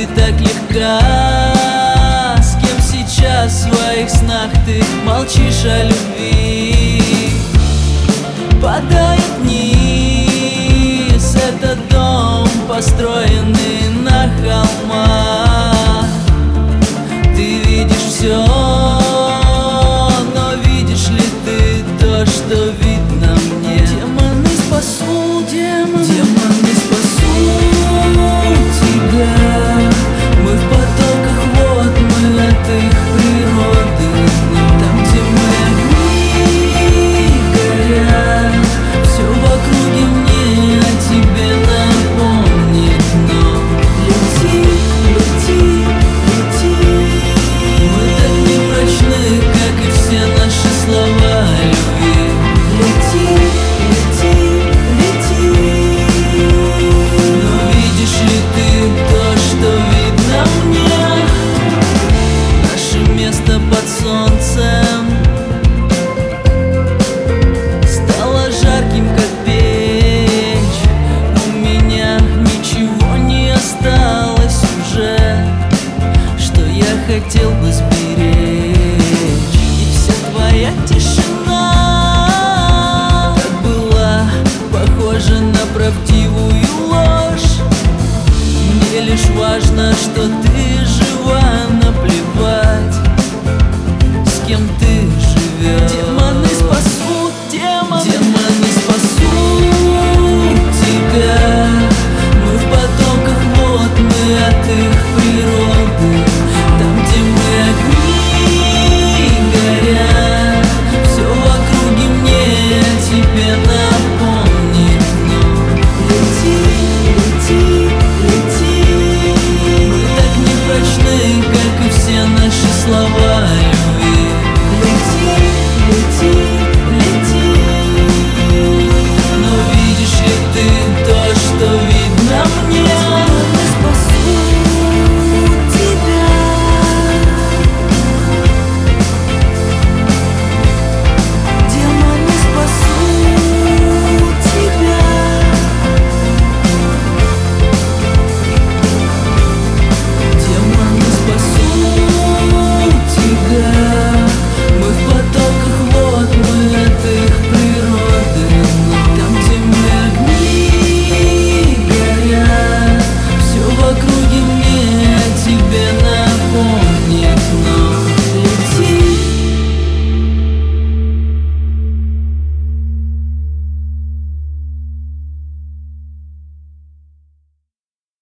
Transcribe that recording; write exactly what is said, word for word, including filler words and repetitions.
так легка. С кем сейчас в своих снах ты молчишь о любви? Падает вниз этот дом, построенный на холмах. Ты видишь все, но видишь ли ты то, что видно мне? Демоны спасут, демоны, демоны спасут тебя. Мы в потоках, вот мы от их природы. Но там, где мы огни горят, все в округе мне о тебе напомнит. Но лети, лети, лети. Мы так непрочны, как и все наши слова любви. Лети, лети, лети. Но видишь ли ты то, что видно мне? Наше место под солнцем стало жарким, как печь. У меня ничего не осталось уже, что я хотел бы сберечь. И вся твоя тишина так была похожа на правдивую ложь. Мне лишь важно, что ты жива, наплевать, с кем ты живешь. Демоны спасут, демоны, демоны спасут тебя. Мы в потоках, вот мы от их природы.